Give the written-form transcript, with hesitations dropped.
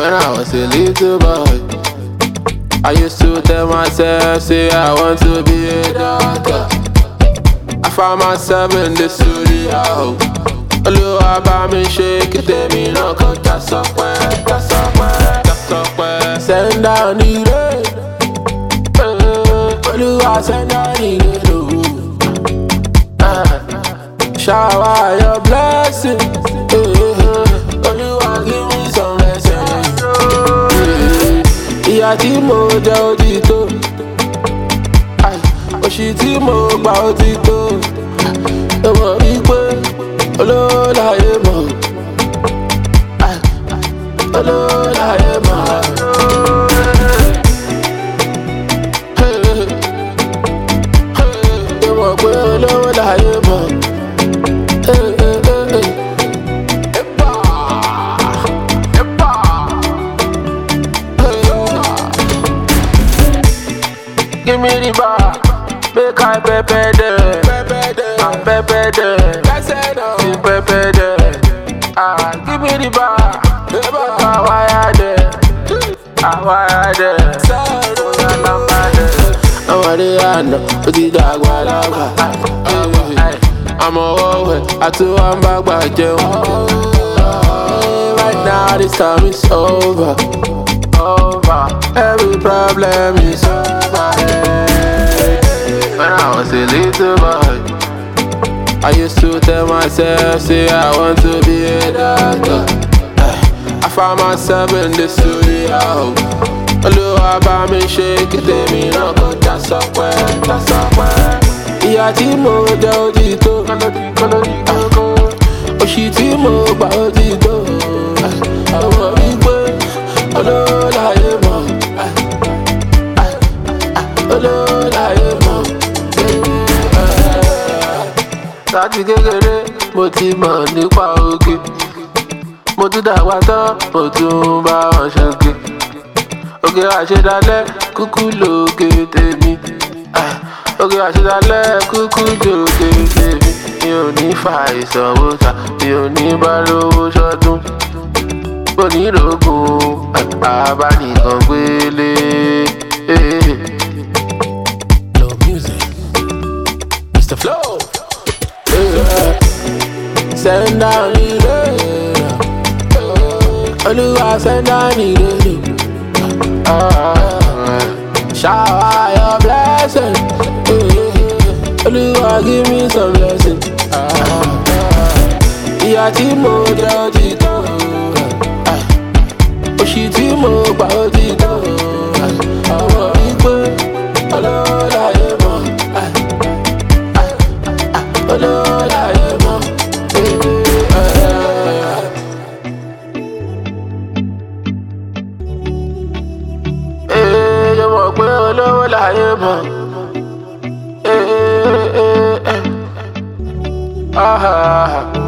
When I was a little boy, I used to tell myself, say I want to be a doctor. I found myself in the studio. Olúwa bá mi ṣe kí tèmi náà kọjá sọpẹ́, sọpẹ́. Send down the rain, Olúwa send down the rain. Shower your blessing, Olúwa give me some blessing. Ìyà tí mo jẹ ó ti tó, òṣì tí mo gbà ó ti tó. Ẹ mọ̀ wípé olóòláyé mọ̀, olóòláyé mọ̀. Ẹ mọ̀ pé olóòláyé mọ̀. Give me the bar, make I pepper them, pepper them, pepper them. Give me the bar, I wire them, I wire them. I'm a Rihanna, put it down, I'm a woman, I too am back by Joe. Right now this time is over. Every problem is over. When I was a little boy, I used to tell myself, say I want to be a doctor. I found myself in the studio. Olúwa bá mi ṣe kí tèmi náà kọjá sọpẹ́. Ìyà tí mo jẹ ó ti tó, òṣì tí mo gbà ó ti tó. Ọmọ wípé olóòláyé mọ̀, olóòláyé mọ̀. Láti kékeré mo ti mọ̀ nípa oge, mo tún dàgbà tán mo tún bá wọn ṣoge. Oge àṣedalẹ̀ kúkú lóge tèmi, oge àṣedalẹ̀ kúkú lóge tèmi. Mi ò ní fa ìsanwó ta, mi ò ní bá lówó ṣọdún. Mo ní rògùn abánìkan gbélé. No music, Mr. Flow. Send down the rain, Olúwa send down the rain. Shower your blessing, Olúwa give me some blessing. Ìyà tí mo jẹ ó ti tó, òṣì tí mo gbà ó ti tó. Ọmọ wípé olóòláyé mọ̀, olóòláyé mọ̀. Ẹ mọ̀ pé olóòláyé mọ̀. Ah.